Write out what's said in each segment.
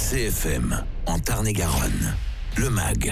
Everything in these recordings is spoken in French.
CFM, en Tarn-et-Garonne, le MAG.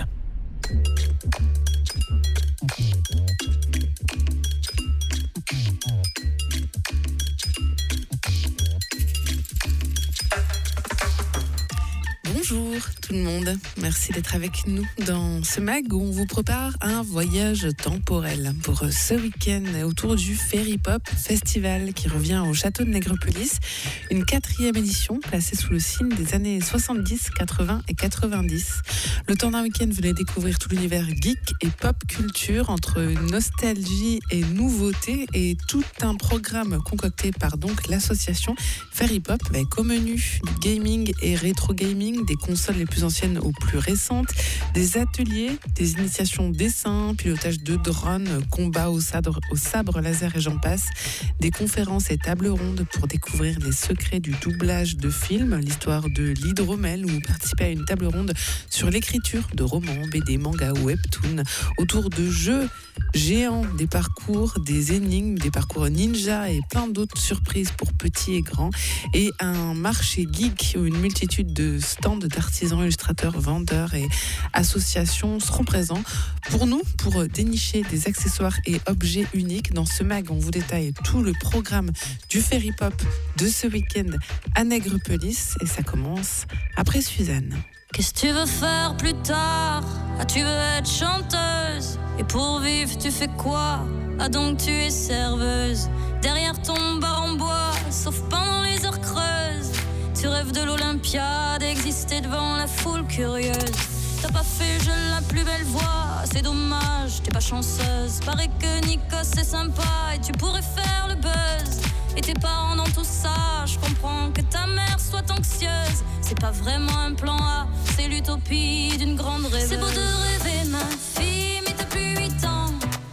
Bonjour tout le monde, merci d'être avec nous dans ce MAG où on vous prépare un voyage temporel pour ce week-end autour du Ferry Pop Festival qui revient au château de Nègrepelisse, une 4e édition placée sous le signe des années 70, 80 et 90. Le temps d'un week-end, vous allez découvrir tout l'univers geek et pop culture entre nostalgie et nouveauté et tout un programme concocté par donc l'association Ferry Pop avec au menu du gaming et rétro gaming, des consoles les plus anciennes aux plus récentes, des ateliers, des initiations dessin, pilotage de drones, combat au sabre laser et j'en passe, des conférences et tables rondes pour découvrir les secrets du doublage de films, l'histoire de l'hydromel ou participer à une table ronde sur l'écriture de romans, BD, mangas ou webtoons, autour de jeux géants, des parcours, des énigmes, des parcours ninja et plein d'autres surprises pour petits et grands, et un marché geek où une multitude de stands d'artisans, illustrateurs, vendeurs et associations seront présents pour dénicher des accessoires et objets uniques. Dans ce MAG, on vous détaille tout le programme du Ferry Pop de ce week-end à Nègrepelisse et ça commence après Suzanne. Qu'est-ce que tu veux faire plus tard? Ah, tu veux être chanteuse? Et pour vivre, tu fais quoi? Ah, donc tu es serveuse. Derrière ton bar en bois, sauf pendant les heures creuses. Tu rêves de l'Olympiade, exister devant la foule curieuse. T'as pas fait je la plus belle voix, c'est dommage, t'es pas chanceuse. Paraît que Nikos c'est sympa et tu pourrais faire le buzz. Et tes parents dans tout ça, je comprends que ta mère soit anxieuse. C'est pas vraiment un plan A, c'est l'utopie d'une grande rêveuse. C'est beau de rêver ma fille, mais t'as plus 8 ans.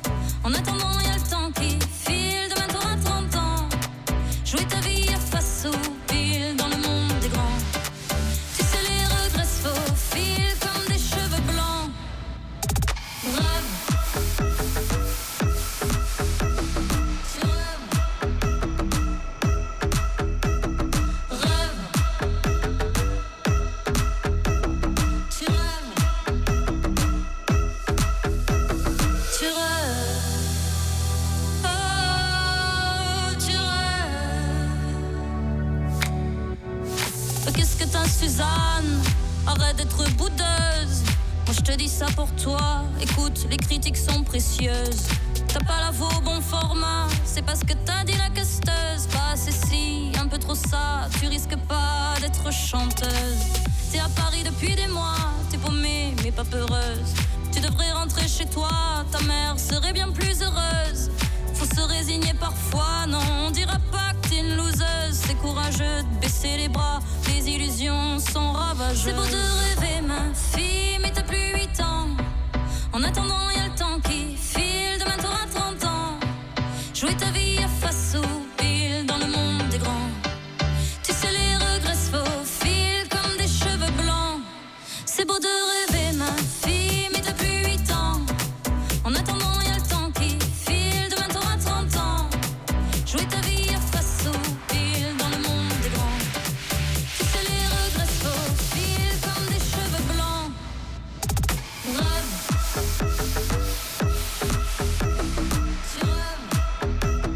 En attendant y'a le temps qui file, demain t'auras 30 ans. Jouer ta vie à face au pile dans le monde des grands. Tu sais les regrets se faufilent comme des cheveux blancs. Rêve. Suzanne, arrête d'être boudeuse. Moi je te dis ça pour toi. Écoute, les critiques sont précieuses. T'as pas la voix au bon format, c'est parce que t'as dit la casteuse. Pas assez si, un peu trop ça. Tu risques pas d'être chanteuse. T'es à Paris depuis des mois, t'es paumée mais pas peureuse. Tu devrais rentrer chez toi, ta mère serait bien plus heureuse. Faut se résigner parfois, non, on dira pas que t'es une loseuse. C'est courageux de baisser les bras, les illusions sont ravageuses. C'est beau de rêver ma fille, mais t'as plus 8 ans. En attendant y'a le temps qui file, demain t'auras 30 ans. Jouer ta vie à face au pile dans le monde des grands. Tu sais les regrets se faufilent comme des cheveux blancs. C'est beau de rêver ma fille, mais t'as plus 8 ans. En attendant y'a le temps qui file, demain t'auras 30 ans. Jouer ta vie à face au pile dans le monde des grands. Tu sais les regrets se faufilent comme des cheveux blancs. Rêve. Tu rêves.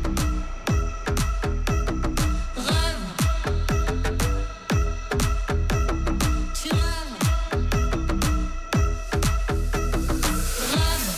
Rêve. Tu rêves. Rêve.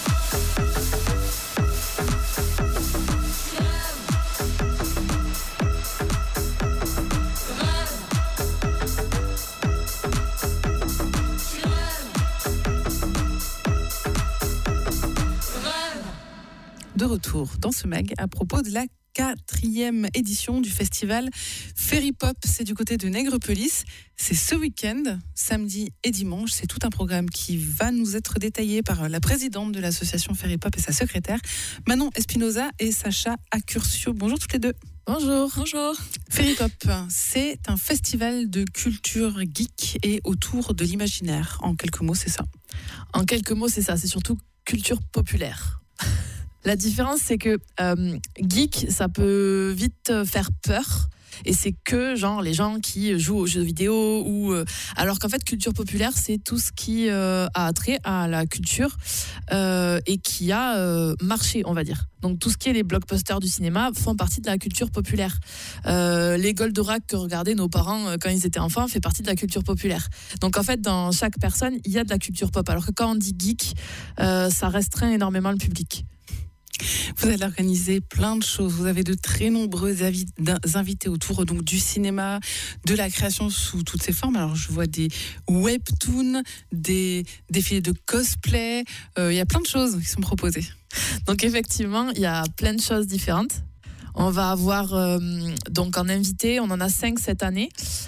De retour dans ce MAG à propos de la 4e édition du festival Ferry Pop. C'est du côté de Nègrepelisse. C'est ce week-end, samedi et dimanche. C'est tout un programme qui va nous être détaillé par la présidente de l'association Ferry Pop et sa secrétaire, Manon Espinoza et Sacha Accurcio. Bonjour toutes les deux. Bonjour. Bonjour. Ferry Pop, c'est un festival de culture geek et autour de l'imaginaire. En quelques mots, c'est ça. En quelques mots, c'est ça. C'est surtout culture populaire. La différence, c'est que geek, ça peut vite faire peur. et c'est que genre les gens qui jouent aux jeux vidéo ou alors qu'en fait culture populaire c'est tout ce qui a trait à la culture et qui a marché, on va dire. Donc tout ce qui est les blockbusters du cinéma font partie de la culture populaire. Les Goldorak que regardaient nos parents quand ils étaient enfants fait partie de la culture populaire. Donc en fait dans chaque personne il y a de la culture pop, alors que quand on dit geek ça restreint énormément le public. Vous allez organiser plein de choses. Vous avez de très nombreux invités autour donc, du cinéma, de la création sous toutes ses formes. Alors, je vois des webtoons, des défilés de cosplay. Il y a plein de choses qui sont proposées. Donc, effectivement, il y a plein de choses différentes. On va avoir, donc en invité, on en a 5 cette année.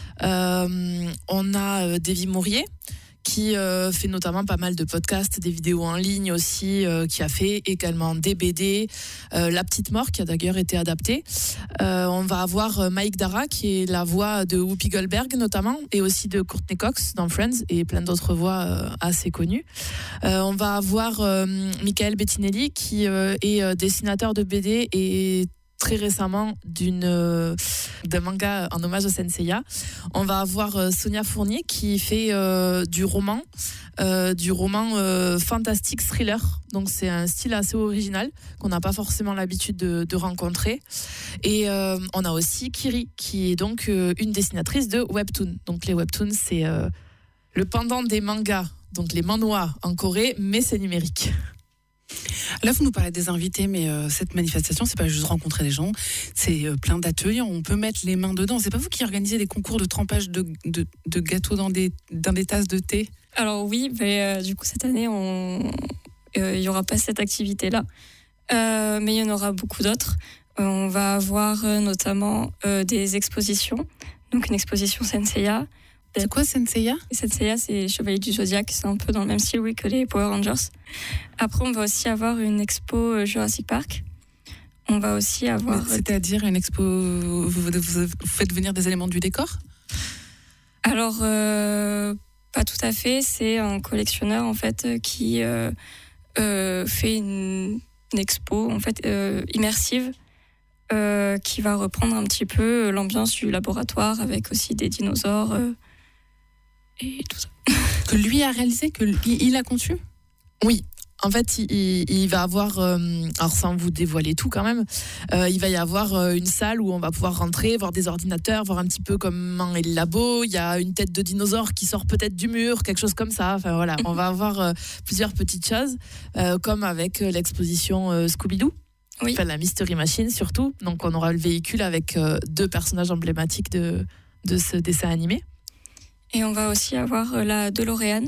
On a Davy Mourier, qui fait notamment pas mal de podcasts, des vidéos en ligne aussi, qui a fait également des BD, La Petite Mort, qui a d'ailleurs été adaptée. On va avoir Mike Dara, qui est la voix de Whoopi Goldberg notamment, et aussi de Courtney Cox dans Friends, et plein d'autres voix assez connues. On va avoir Michael Bettinelli, qui est dessinateur de BD et très récemment d'un manga en hommage au Senseiya. On va avoir Sonia Fournier qui fait du roman fantastique thriller. Donc c'est un style assez original qu'on n'a pas forcément l'habitude de rencontrer. Et on a aussi Kiri qui est donc une dessinatrice de webtoon. Donc les webtoons c'est le pendant des mangas, donc les manhwas en Corée, mais c'est numérique. Là, vous nous parlez des invités, mais cette manifestation, c'est pas juste rencontrer des gens, c'est plein d'ateliers, on peut mettre les mains dedans. C'est pas vous qui organisez des concours de trempage de gâteaux dans des tasses de thé? Alors oui, mais du coup, cette année, il n'y aura pas cette activité-là, mais il y en aura beaucoup d'autres. On va avoir notamment des expositions, donc une exposition Senseiya. C'est quoi Senseiya? Senseiya, c'est Chevalier du Zodiac, c'est un peu dans le même style que les Power Rangers. Après, on va aussi avoir une expo Jurassic Park. On va aussi avoir... C'est-à-dire une expo... Vous faites venir des éléments du décor? Alors, pas tout à fait. C'est un collectionneur, en fait, qui fait une expo, en fait, immersive, qui va reprendre un petit peu l'ambiance du laboratoire avec aussi des dinosaures et tout ça. Que lui a réalisé, qu'il a conçu? Oui. En fait, il va avoir, alors sans vous dévoiler tout quand même, il va y avoir une salle où on va pouvoir rentrer, voir des ordinateurs, voir un petit peu comment est le labo. Il y a une tête de dinosaure qui sort peut-être du mur, quelque chose comme ça. Enfin voilà, on va avoir plusieurs petites choses, comme avec l'exposition Scooby-Doo. Oui. Enfin, la Mystery Machine surtout. Donc on aura le véhicule avec 2 personnages emblématiques de ce dessin animé. Et on va aussi avoir la DeLorean.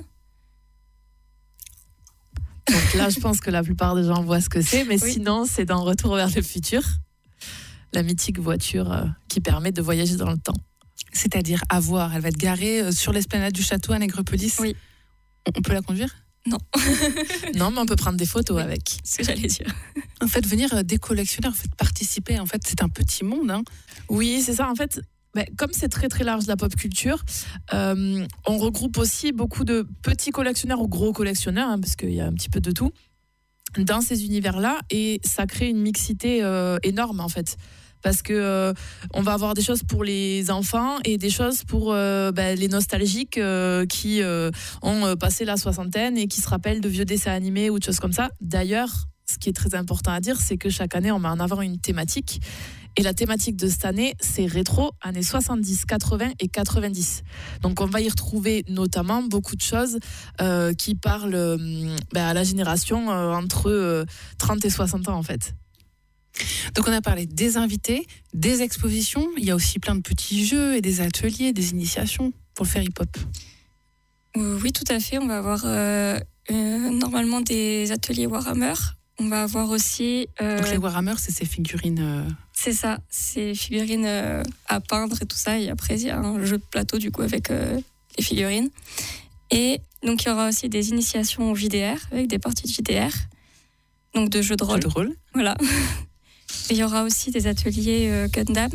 Donc là, je pense que la plupart des gens voient ce que c'est, mais oui. Sinon, c'est dans Retour vers le futur, la mythique voiture qui permet de voyager dans le temps. C'est-à-dire à voir, elle va être garée sur l'esplanade du château à Nègrepelisse. Oui. On peut la conduire? Non. Non, mais on peut prendre des photos avec. C'est ce que j'allais dire. En fait, venir des collectionneurs, faites participer. En fait, c'est un petit monde. Hein. Oui, c'est ça. En fait, comme c'est très très large la pop culture, on regroupe aussi beaucoup de petits collectionneurs ou gros collectionneurs, hein, parce qu'il y a un petit peu de tout, dans ces univers-là, et ça crée une mixité énorme en fait. Parce que on va avoir des choses pour les enfants et des choses pour les nostalgiques qui ont passé la soixantaine et qui se rappellent de vieux dessins animés ou de choses comme ça. D'ailleurs, ce qui est très important à dire, c'est que chaque année, on met en avant une thématique. Et la thématique de cette année, c'est rétro, années 70, 80 et 90. Donc on va y retrouver notamment beaucoup de choses qui parlent à la génération entre 30 et 60 ans en fait. Donc on a parlé des invités, des expositions, il y a aussi plein de petits jeux et des ateliers, des initiations pour le Ferry Pop. Oui, tout à fait. On va avoir normalement des ateliers Warhammer. On va avoir aussi... Donc les Warhammer, c'est ces figurines... C'est ça, ces figurines à peindre et tout ça. Et après, il y a un jeu de plateau du coup avec les figurines. Et donc il y aura aussi des initiations au JDR avec des parties de JDR. Donc de jeux de rôle. Jeux de rôle. Voilà. Et il y aura aussi des ateliers Gundam.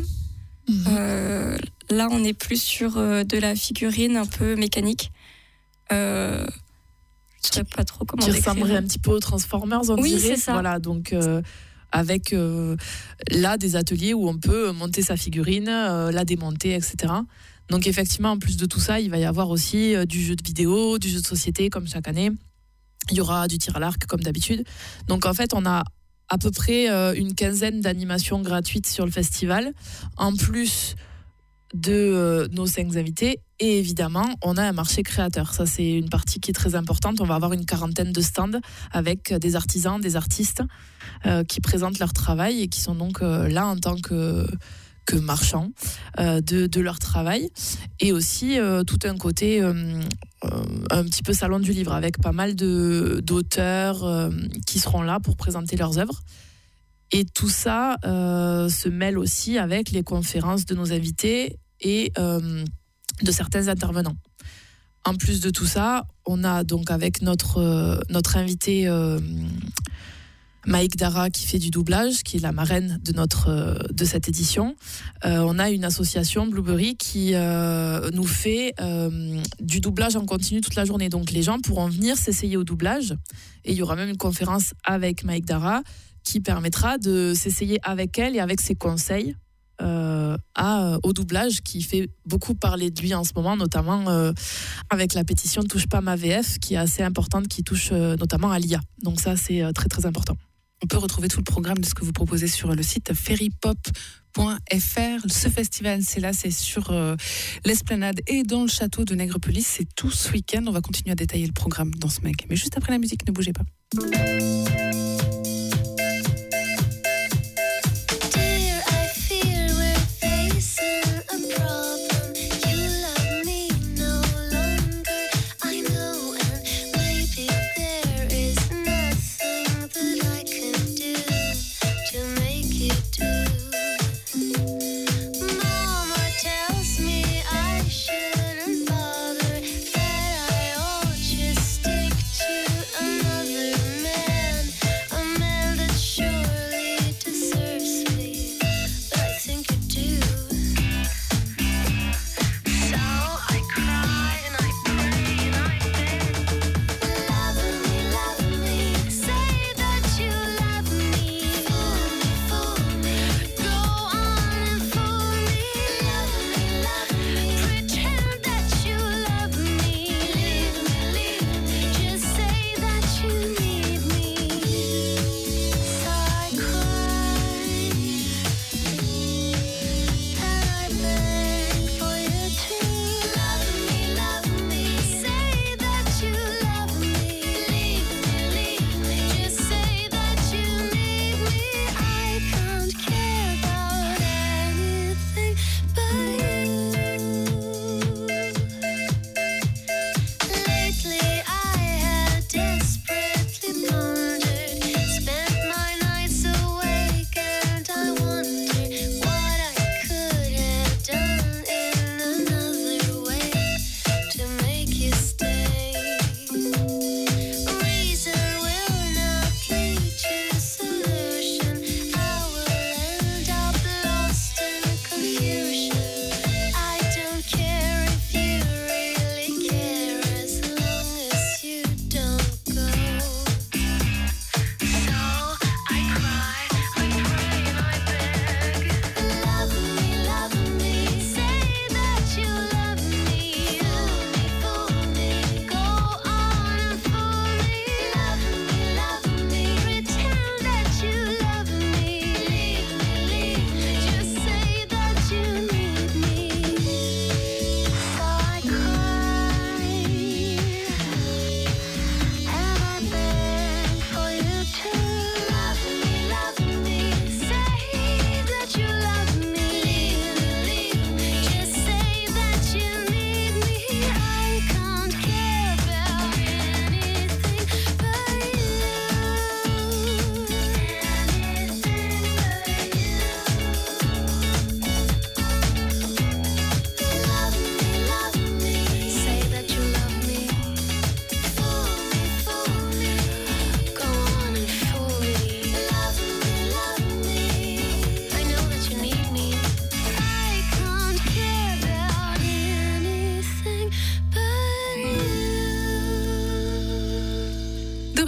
Là, on est plus sur de la figurine un peu mécanique. Je ne sais pas trop comment qui décrire. ressemblerait un petit peu aux Transformers, on dirait. Oui, c'est ça. Voilà, donc avec là des ateliers où on peut monter sa figurine, la démonter, etc. Donc effectivement, en plus de tout ça, il va y avoir aussi du jeu de vidéo, du jeu de société comme chaque année. Il y aura du tir à l'arc comme d'habitude. Donc en fait, on a à peu près une quinzaine d'animations gratuites sur le festival, en plus de nos 5 invités. Et évidemment, on a un marché créateur. Ça, c'est une partie qui est très importante. On va avoir une quarantaine de stands avec des artisans, des artistes qui présentent leur travail et qui sont donc là en tant que marchands de leur travail. Et aussi tout un côté un petit peu salon du livre avec pas mal d'auteurs qui seront là pour présenter leurs œuvres. Et tout ça se mêle aussi avec les conférences de nos invités et de certains intervenants. En plus de tout ça, on a donc avec notre invité Maïk Dara qui fait du doublage, qui est la marraine de cette édition. On a une association Blueberry qui nous fait du doublage en continu toute la journée. Donc les gens pourront venir s'essayer au doublage. Et il y aura même une conférence avec Maïk Dara qui permettra de s'essayer avec elle et avec ses conseils au doublage, qui fait beaucoup parler de lui en ce moment, notamment avec la pétition Touche pas ma VF, qui est assez importante, qui touche notamment à l'IA. Donc ça, c'est très très important. On peut retrouver tout le programme de ce que vous proposez sur le site ferrypop.fr. Ce festival, c'est sur l'Esplanade et dans le château de Nègrepelisse. C'est tout ce week-end. On va continuer à détailler le programme dans ce mag. Mais juste après la musique, ne bougez pas.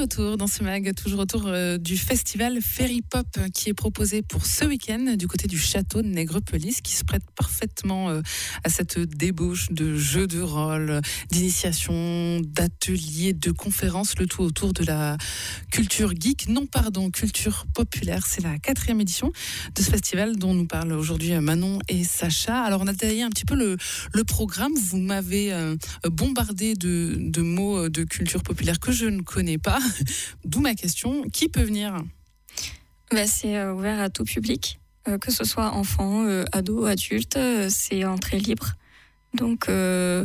retour dans ce mag, toujours autour du festival Ferry Pop qui est proposé pour ce week-end du côté du château de Nègrepelisse, qui se prête parfaitement à cette débauche de jeux de rôle, d'initiation, d'ateliers, de conférences, le tout autour de la culture geek, culture populaire. C'est la 4e édition de ce festival dont nous parlent aujourd'hui Manon et Sacha. Alors on a détaillé un petit peu le programme. Vous m'avez bombardé de mots de culture populaire que je ne connais pas. D'où ma question, qui peut venir ? C'est ouvert à tout public, que ce soit enfants, ados, adultes, c'est entrée libre. Donc, mais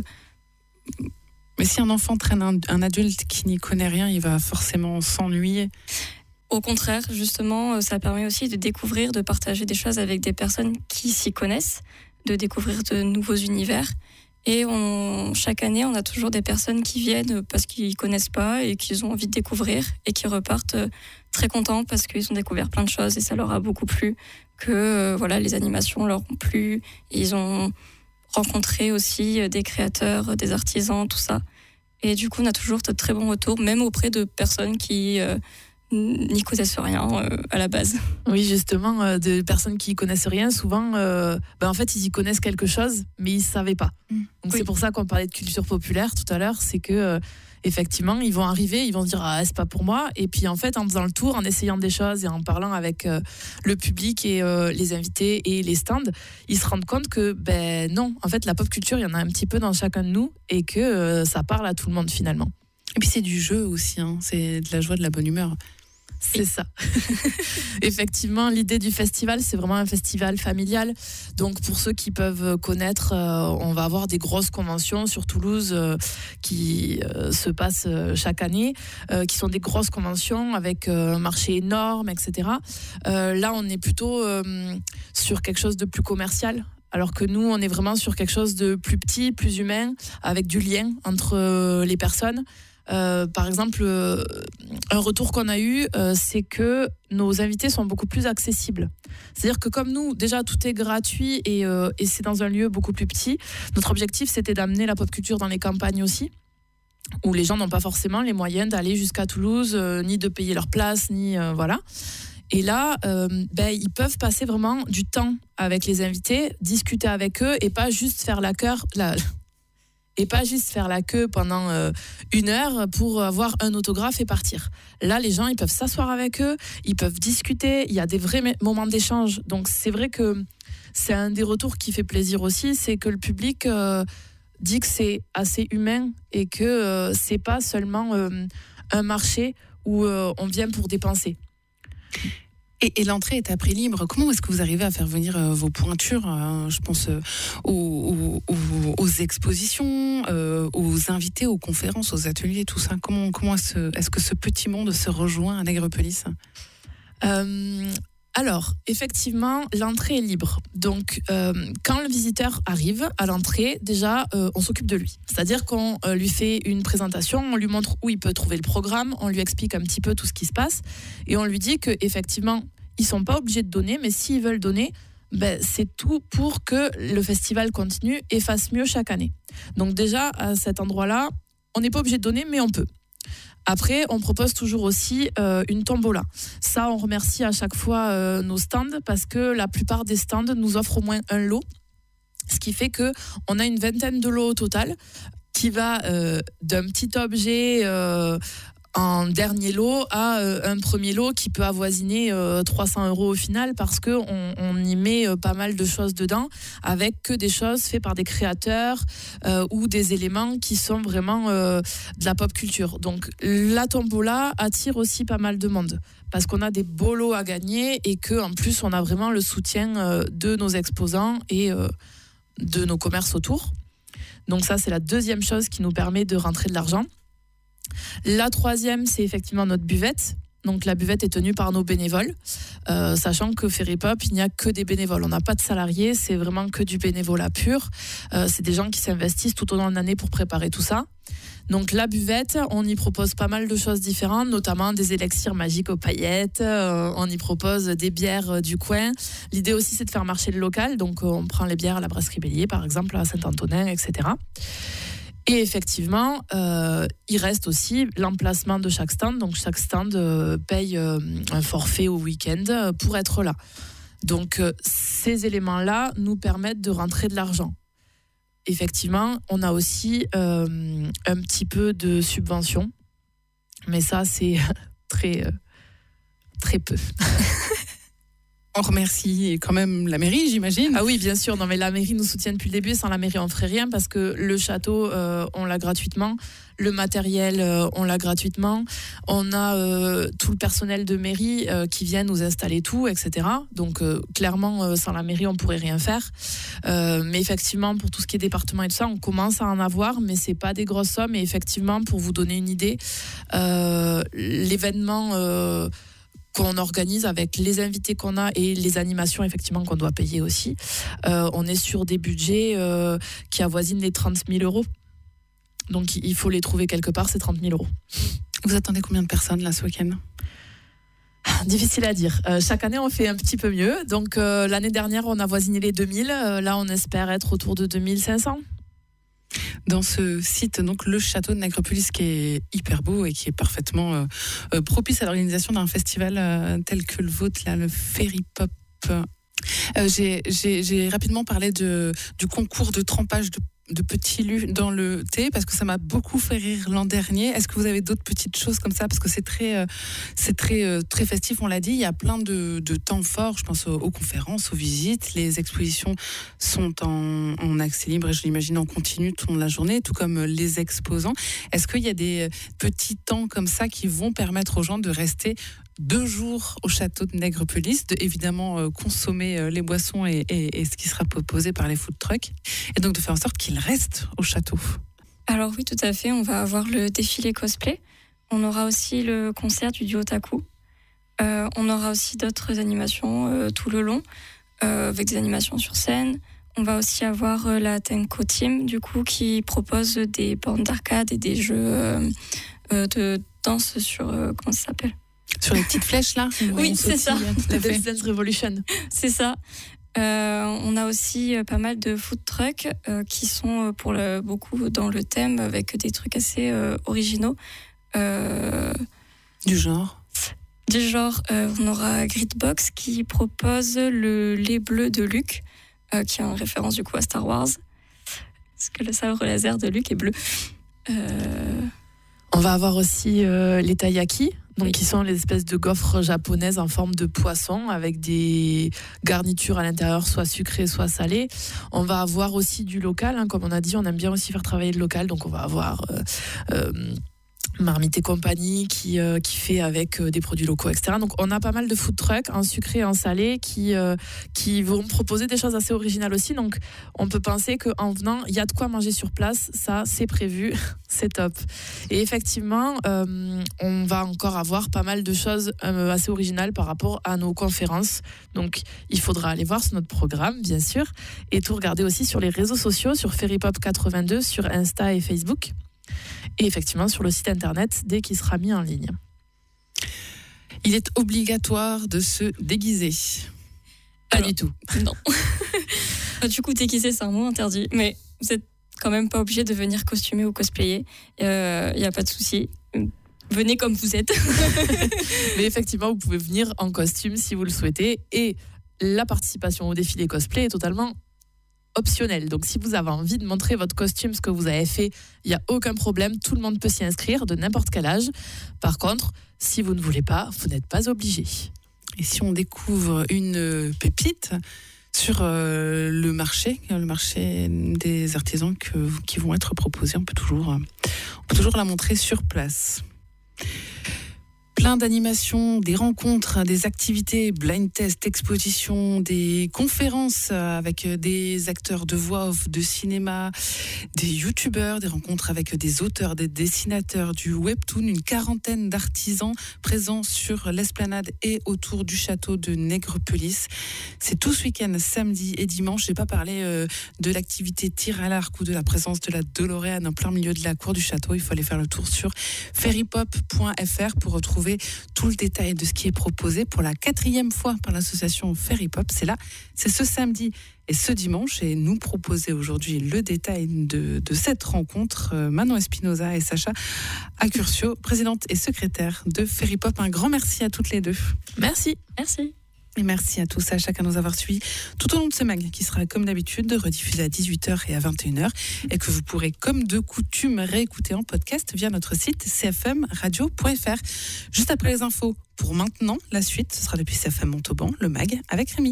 si un enfant traîne un adulte qui n'y connaît rien, il va forcément s'ennuyer. Au contraire, justement, ça permet aussi de découvrir, de partager des choses avec des personnes qui s'y connaissent, de découvrir de nouveaux univers. Et chaque année, on a toujours des personnes qui viennent parce qu'ils ne connaissent pas et qu'ils ont envie de découvrir et qui repartent très contents parce qu'ils ont découvert plein de choses et ça leur a beaucoup plu, que les animations leur ont plu. Ils ont rencontré aussi des créateurs, des artisans, tout ça. Et du coup, on a toujours de très bons retours, même auprès de personnes qui n'y connaissent rien à la base. Oui, justement, de personnes qui connaissent rien, souvent, en fait, ils y connaissent quelque chose, mais ils ne savaient pas. Donc c'est pour ça qu'on parlait de culture populaire tout à l'heure, c'est que effectivement, ils vont arriver, ils vont se dire c'est pas pour moi, et puis en fait, en faisant le tour, en essayant des choses et en parlant avec le public et les invités et les stands, ils se rendent compte que non, en fait, la pop culture, il y en a un petit peu dans chacun de nous et que ça parle à tout le monde finalement. Et puis c'est du jeu aussi, c'est de la joie, de la bonne humeur. C'est ça. Effectivement, l'idée du festival, c'est vraiment un festival familial. Donc, pour ceux qui peuvent connaître, on va avoir des grosses conventions sur Toulouse qui se passent chaque année, qui sont des grosses conventions avec un marché énorme, etc. Là, on est plutôt sur quelque chose de plus commercial. Alors que nous, on est vraiment sur quelque chose de plus petit, plus humain, avec du lien entre les personnes. Par exemple, un retour qu'on a eu, c'est que nos invités sont beaucoup plus accessibles. C'est-à-dire que comme nous, déjà, tout est gratuit et c'est dans un lieu beaucoup plus petit. Notre objectif, c'était d'amener la pop culture dans les campagnes aussi, où les gens n'ont pas forcément les moyens d'aller jusqu'à Toulouse, ni de payer leur place, ni voilà. Et là, ils peuvent passer vraiment du temps avec les invités, discuter avec eux et pas juste faire la queue pendant 1 heure pour avoir un autographe et partir. Là, les gens, ils peuvent s'asseoir avec eux, ils peuvent discuter, il y a des vrais moments d'échange. Donc, c'est vrai que c'est un des retours qui fait plaisir aussi, c'est que le public dit que c'est assez humain et que c'est pas seulement un marché où on vient pour dépenser. Et l'entrée est à prix libre. Comment est-ce que vous arrivez à faire venir vos pointures je pense aux expositions, aux invités, aux conférences, aux ateliers, tout ça. Comment est-ce que ce petit monde se rejoint à Nègrepelisse ? Alors, effectivement, l'entrée est libre. Donc, quand le visiteur arrive à l'entrée, déjà, on s'occupe de lui. C'est-à-dire qu'on lui fait une présentation, on lui montre où il peut trouver le programme, on lui explique un petit peu tout ce qui se passe, et on lui dit qu'effectivement, ils ne sont pas obligés de donner, mais s'ils veulent donner, c'est tout pour que le festival continue et fasse mieux chaque année. Donc déjà, à cet endroit-là, on n'est pas obligé de donner, mais on peut. Après, on propose toujours aussi une tombola. Ça, on remercie à chaque fois nos stands parce que la plupart des stands nous offrent au moins un lot. Ce qui fait qu'on a une 20aine de lots au total qui va d'un petit objet en dernier lot à un premier lot qui peut avoisiner 300 € au final parce qu'on y met pas mal de choses dedans avec que des choses faites par des créateurs ou des éléments qui sont vraiment de la pop culture. Donc la tombola attire aussi pas mal de monde parce qu'on a des beaux lots à gagner et qu'en plus on a vraiment le soutien de nos exposants et de nos commerces autour. Donc ça, c'est la deuxième chose qui nous permet de rentrer de l'argent. La troisième, c'est effectivement notre buvette. Donc la buvette est tenue par nos bénévoles, sachant que Ferry Pop, il n'y a que des bénévoles. On n'a pas de salariés, c'est vraiment que du bénévolat pur. C'est des gens qui s'investissent tout au long de l'année pour préparer tout ça. Donc la buvette, on y propose pas mal de choses différentes, notamment des élixirs magiques aux paillettes, on y propose des bières du coin. L'idée aussi, c'est de faire marcher le local, donc on prend les bières à la brasserie Bélier, par exemple, à Saint-Antonin, etc. Et effectivement, il reste aussi l'emplacement de chaque stand. Donc chaque stand paye un forfait au week-end pour être là. Donc ces éléments-là nous permettent de rentrer de l'argent. Effectivement, on a aussi un petit peu de subvention, mais ça c'est très peu. On remercie quand même la mairie, j'imagine. Ah oui, bien sûr. Non, mais la mairie nous soutient depuis le début. Sans la mairie, on ne ferait rien parce que le château, on l'a gratuitement. Le matériel, on l'a gratuitement. On a tout le personnel de mairie qui vient nous installer tout, etc. Donc, clairement, sans la mairie, on ne pourrait rien faire. Mais effectivement, pour tout ce qui est département et tout ça, on commence à en avoir, mais ce n'est pas des grosses sommes. Et effectivement, pour vous donner une idée, l'événement... qu'on organise avec les invités qu'on a et les animations effectivement qu'on doit payer aussi. On est sur des budgets qui avoisinent les 30 000 euros. Donc il faut les trouver quelque part, ces 30 000 euros. Vous attendez combien de personnes là ce week-end ? Difficile à dire. Chaque année, on fait un petit peu mieux. Donc l'année dernière, on a avoisiné les 2000. Là, on espère être autour de 2500. Dans ce site, donc le château de Nègrepelisse, qui est hyper beau et qui est parfaitement propice à l'organisation d'un festival tel que le vôtre, là, le Ferry Pop. J'ai rapidement parlé du concours de trempage de petits lus dans le thé, parce que ça m'a beaucoup fait rire l'an dernier. Est-ce que vous avez d'autres petites choses comme ça ? Parce que c'est très festif, on l'a dit. Il y a plein de temps forts. Je pense aux conférences, aux visites. Les expositions sont en accès libre et je l'imagine en continu tout au long de la journée, tout comme les exposants. Est-ce qu'il y a des petits temps comme ça qui vont permettre aux gens de rester 2 jours au château de Nègrepelisse, de évidemment consommer les boissons et ce qui sera proposé par les food trucks, et donc de faire en sorte qu'ils restent au château? Alors oui, tout à fait, on va avoir le défilé cosplay, on aura aussi le concert du duo Taku, on aura aussi d'autres animations tout le long, avec des animations sur scène. On va aussi avoir la Tenko Team, du coup, qui propose des bornes d'arcade et des jeux de danse sur... comment ça s'appelle ? Sur les petites flèches là. Oui, c'est ça. La Dance Revolution. C'est ça. On a aussi pas mal de food trucks qui sont pour beaucoup dans le thème, avec des trucs assez originaux. Du genre, on aura Gridbox qui propose le lait bleu de Luke, qui est en référence du coup à Star Wars. Parce que le sabre laser de Luke est bleu. On va avoir aussi les taiyaki, donc qui sont les espèces de gaufres japonaises en forme de poisson avec des garnitures à l'intérieur, soit sucrées, soit salées. On va avoir aussi du local, comme on a dit, on aime bien aussi faire travailler le local, donc on va avoir Marmite et compagnie qui fait avec des produits locaux, etc. Donc on a pas mal de food trucks en sucré et en salé qui vont proposer des choses assez originales aussi. Donc on peut penser qu'en venant, il y a de quoi manger sur place, ça c'est prévu, c'est top. Et effectivement, on va encore avoir pas mal de choses assez originales par rapport à nos conférences. Donc il faudra aller voir sur notre programme, bien sûr, et tout regarder aussi sur les réseaux sociaux, sur FerryPop82, sur Insta et Facebook. Et effectivement sur le site internet dès qu'il sera mis en ligne. Il est obligatoire de se déguiser. Pas du tout. Non. Du coup, déguiser, c'est un mot interdit, mais vous n'êtes quand même pas obligé de venir costumer ou cosplayer. Il n'y a pas de souci. Venez comme vous êtes. Mais effectivement, vous pouvez venir en costume si vous le souhaitez. Et la participation au défilé cosplay est totalement optionnel. Donc si vous avez envie de montrer votre costume, ce que vous avez fait, il n'y a aucun problème, tout le monde peut s'y inscrire de n'importe quel âge. Par contre, si vous ne voulez pas, vous n'êtes pas obligé. Et si on découvre une pépite sur le marché des artisans qui vont être proposés, on peut toujours la montrer sur place. Plein d'animations, des rencontres, des activités, blind test, expositions, des conférences avec des acteurs de voix off, de cinéma, des youtubeurs, des rencontres avec des auteurs, des dessinateurs, du webtoon, une 40aine d'artisans présents sur l'esplanade et autour du château de Nègrepelisse. C'est tout ce week-end, samedi et dimanche. Je n'ai pas parlé de l'activité tir à l'arc ou de la présence de la DeLorean en plein milieu de la cour du château. Il faut aller faire le tour sur ferrypop.fr pour retrouver retrouver tout le détail de ce qui est proposé pour la 4e fois par l'association Ferry Pop. C'est ce samedi et ce dimanche. Et nous proposer aujourd'hui le détail de cette rencontre, Manon Espinosa et Sacha Accurcio, présidente et secrétaire de Ferry Pop. Un grand merci à toutes les deux. Merci. Merci. Et merci à tous, à chacun de nous avoir suivis tout au long de ce mag qui sera comme d'habitude rediffusé à 18h et à 21h et que vous pourrez comme de coutume réécouter en podcast via notre site cfmradio.fr. Juste après les infos, pour maintenant, la suite, ce sera depuis CFM Montauban, le mag avec Rémi.